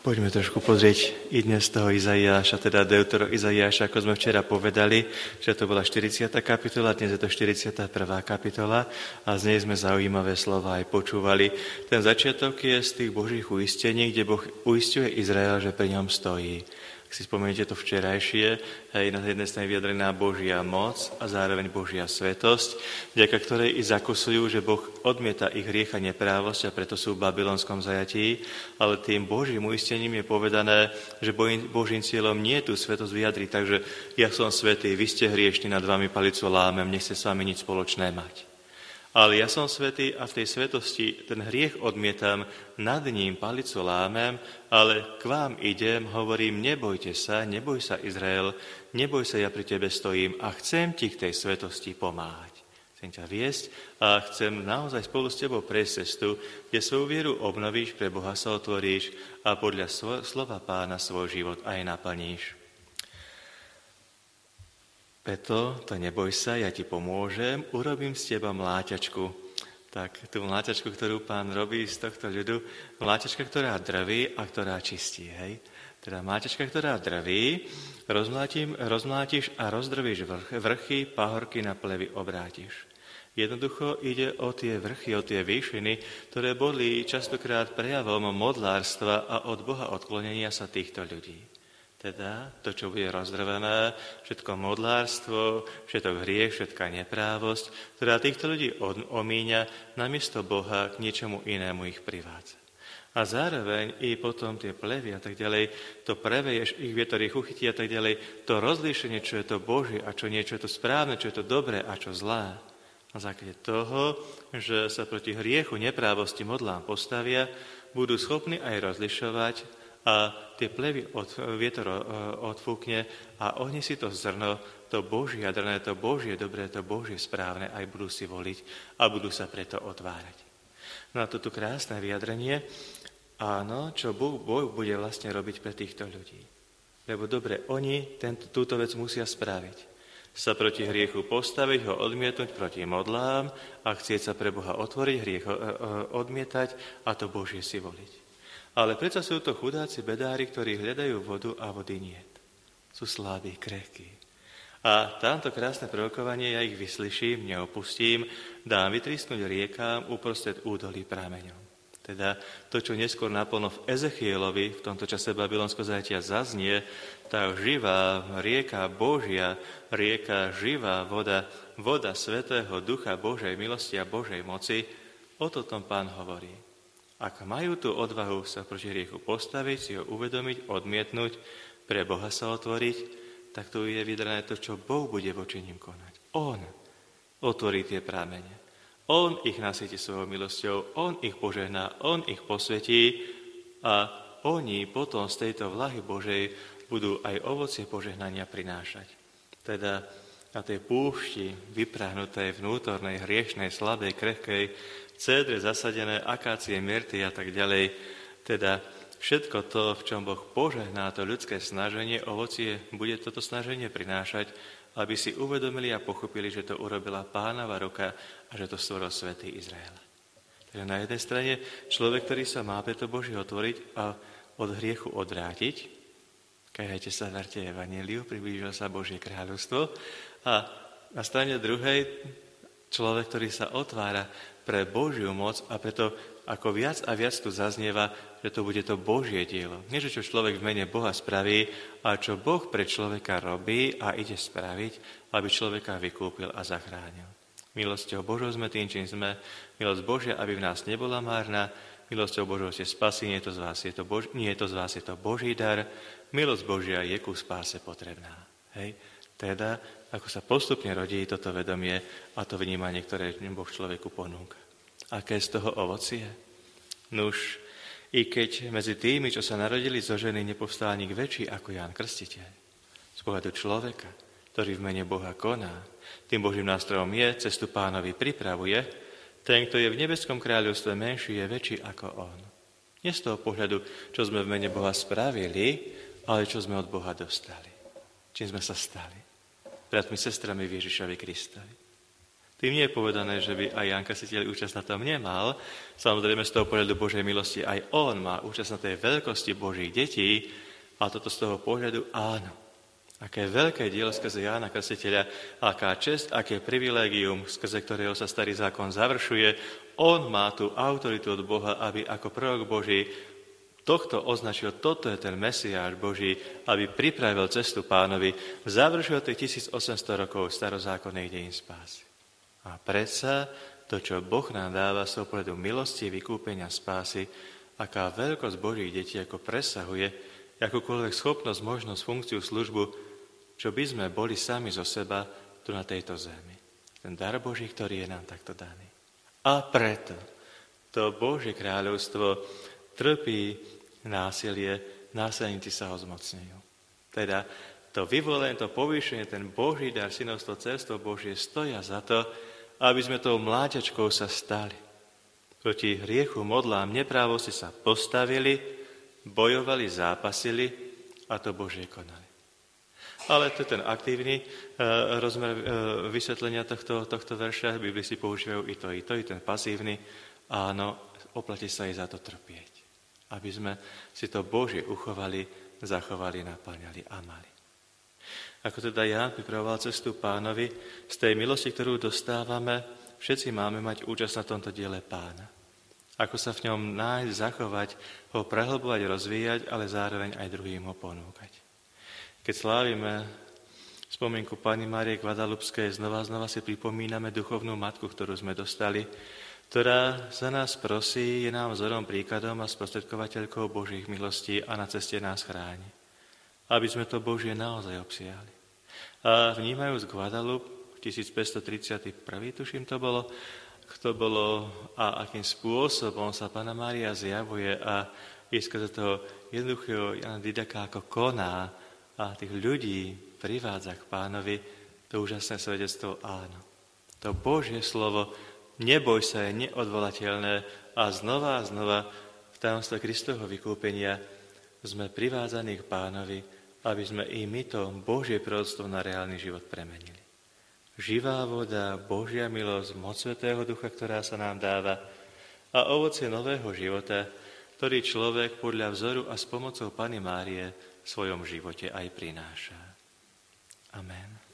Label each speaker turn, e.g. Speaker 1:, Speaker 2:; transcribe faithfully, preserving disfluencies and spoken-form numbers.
Speaker 1: Poďme trošku pozrieť i dnes toho Izaiáša, teda Deutero Izaiáša, ako sme včera povedali, že to bola štyridsiata kapitola, dnes je to štyridsiata prvá kapitola a z nej sme zaujímavé slova aj počúvali. Ten začiatok je z tých Božích uistení, kde Boh uisťuje Izrael, že pri ňom stojí. Ak si spomeniete to včerajšie, hej, na jednej strane vyjadrená Božia moc a zároveň Božia svetosť, vďaka ktorej i zakusujú, že Boh odmieta ich hriech a neprávosť a preto sú v babylonskom zajatí, ale tým Božím uistením je povedané, že Božím cieľom nie je tú svetosť vyjadriť, takže ja som svätý, vy ste hriešni, nad vami palicu lámem, nechce s vami nič spoločné mať. Ale ja som svätý a v tej svetosti ten hriech odmietam, nad ním palicu lámem, ale k vám idem, hovorím, nebojte sa, neboj sa Izrael, neboj sa, ja pri tebe stojím a chcem ti k tej svetosti pomáhať. Chcem ťa viesť a chcem naozaj spolu s tebou prejsť cestu, kde svoju vieru obnovíš, pre Boha sa otvoríš a podľa slova Pána svoj život aj naplníš. Preto to neboj sa, ja ti pomôžem, urobím z teba mláťačku. Tak tú mláťačku, ktorú Pán robí z tohto ľudu, mláťačka, ktorá drví a ktorá čistí, hej? Teda mláťačka, ktorá drví, rozmlátiš a rozdrvíš vrchy, pahorky na plevy obrátiš. Jednoducho ide o tie vrchy, o tie výšiny, ktoré boli častokrát prejavom modlárstva a od Boha odklonenia sa týchto ľudí. Teda to, čo bude rozdrvené, všetko modlárstvo, všetko hriech, všetká neprávosť, ktorá týchto ľudí omíňa, namiesto Boha k niečomu inému ich privádza. A zároveň i potom tie plevy a tak ďalej, to preveješ, ich vietor ich uchytí a tak ďalej, to rozlíšenie, čo je to Božie a čo nie, čo je to správne, čo je to dobré a čo zlé. Na základe toho, že sa proti hriechu, neprávosti, modlám postavia, budú schopní aj rozlišovať a tie plevy od, vietor odfúkne a oni si to zrno, to Božie jadrné, to Božie dobré, to Božie správne aj budú si voliť a budú sa preto otvárať. No a toto krásne vyjadrenie, áno, čo Boh, boh bude vlastne robiť pre týchto ľudí. Lebo dobre, oni tento, túto vec musia spraviť. Sa proti hriechu postaviť, ho odmietnúť proti modlám a chcieť sa pre Boha otvoriť, hriech odmietať a to Božie si voliť. Ale predsa sú to chudáci bedári, ktorí hľadajú vodu a vody niet. Sú slabí, krehkí. A tamto krásne prorokovanie, ja ich vyslyším, neopustím, dám vytrísnuť riekám uprostred údolí prameňom. Teda to, čo neskôr naplno v Ezechielovi, v tomto čase babylonského zajatia zaznie, tá živá rieka Božia, rieka živá voda, voda Svätého Ducha Božej milosti a Božej moci, o to tom Pán hovorí. Ak majú tú odvahu sa proti hriechu postaviť, si ho uvedomiť, odmietnúť, pre Boha sa otvoriť, tak tu je vydrané to, čo Boh bude voči ním konať. On otvorí tie prámene. On ich nasytí svojou milosťou, on ich požehná, on ich posvetí a oni potom z tejto vlahy Božej budú aj ovocie požehnania prinášať. Teda na tej púšti vyprahnutej, vnútornej, hriešnej, slabej, krehkej, cédre zasadené, akácie, myrty a tak ďalej. Teda všetko to, v čom Boh požehná to ľudské snaženie, ovocie bude toto snaženie prinášať, aby si uvedomili a pochopili, že to urobila Pánova ruka a že to stvoril svätý Izrael. Takže na jednej strane človek, ktorý sa má pre to Božie otvoriť a od hriechu odvrátiť, kajajte sa, verte evanjeliu, priblížil sa Božie kráľovstvo, a na strane druhej človek, ktorý sa otvára pre Božiu moc a preto ako viac a viac tu zaznieva, že to bude to Božie dielo. Nie, že čo človek v mene Boha spraví, a čo Boh pre človeka robí a ide spraviť, aby človeka vykúpil a zachránil. Milosťou Božou sme tým, čím sme. Milosť Božia, aby v nás nebola márna. Milosťou Božou ste spasí, nie je to z vás, je to Bož... nie je to z vás, je to Boží dar. Milosť Božia je ku spáse potrebná. Hej? Teda, ako sa postupne rodí toto vedomie a to vnímanie, ktoré Boh človeku ponúka. Aké z toho ovocie? Nuž, i keď medzi tými, čo sa narodili zo ženy, nepovstal nik väčší ako Ján Krstiteľ, z pohľadu človeka, ktorý v mene Boha koná, tým Božím nástrojom je, cestu Pánovi pripravuje, ten, kto je v nebeskom kráľovstve menší, je väčší ako on. Nie z toho pohľadu, čo sme v mene Boha spravili, ale čo sme od Boha dostali. Čím sme sa stali? Bratmi, sestrami Ježišovi Kristovi. Tým nie je povedané, že by aj Ján Krstiteľ účasť na tom nemal. Samozrejme, z toho pohľadu Božej milosti aj on má účasť na tej veľkosti Božích detí, a toto z toho pohľadu áno. Aké veľké dielo skrze Jána Krstiteľa, aká česť, aké privilégium, skrze ktorého sa starý zákon završuje. On má tú autoritu od Boha, aby ako prorok Boží tohto označil, toto je ten Mesiáš Boží, aby pripravil cestu Pánovi, završil tých tisícosemsto rokov starozákonných dejín spásy. A predsa to, čo Boh nám dáva z toho pohľadu milosti, vykúpenia, spásy, aká veľkosť Božích detí ako presahuje akúkoľvek schopnosť, možnosť, funkciu, službu, čo by sme boli sami zo seba tu na tejto zemi. Ten dar Boží, ktorý je nám takto daný. A preto to Božie kráľovstvo trpí násilie, násilníci sa ho zmocňujú. Teda to vyvolenie, to povýšenie, ten Boží dar, synovstvo, dcérstvo Božie stoja za to, aby sme tou mláďačkou sa stali. Proti hriechu, modlám, neprávosti sa postavili, bojovali, zápasili a to Božie konali. Ale to je ten aktívny e, rozmer e, vysvetlenia tohto, tohto verša. V Biblii si používajú i to, i to, i ten pasívny. Áno, oplatí sa aj za to trpieť. Aby sme si to Božie uchovali, zachovali, naplňali a mali. Ako teda Ján pripravoval cestu Pánovi, z tej milosti, ktorú dostávame, všetci máme mať účasť na tomto diele Pána. Ako sa v ňom nájsť, zachovať, ho prehlbovať, rozvíjať, ale zároveň aj druhým ho ponúkať. Keď slávime spomienku Panny Márie Guadalupskej, znova znova si pripomíname duchovnú matku, ktorú sme dostali, ktorá za nás prosí, je nám vzorom, príkladom a sprostredkovateľkou Božích milostí a na ceste nás chráni. Aby sme to Božie naozaj obsiahli. A vnímajúc Guadalupe, tisícpäťstotridsaťjeden, tuším to bolo, kto bolo a akým spôsobom sa Panna Mária zjavuje a je skrze toho jednoduchého Jana Didaka ako koná a tých ľudí privádza k Pánovi, to úžasné svedectvo áno. To Božie slovo, neboj sa, je neodvolateľné a znova a znova v tajomstve Kristovho vykúpenia sme privádzaní k Pánovi, aby sme i my to Božie proroctvo na reálny život premenili. Živá voda, Božia milosť, moc Svätého Ducha, ktorá sa nám dáva a ovocie nového života, ktorý človek podľa vzoru a s pomocou Panny Márie v svojom živote aj prináša. Amen.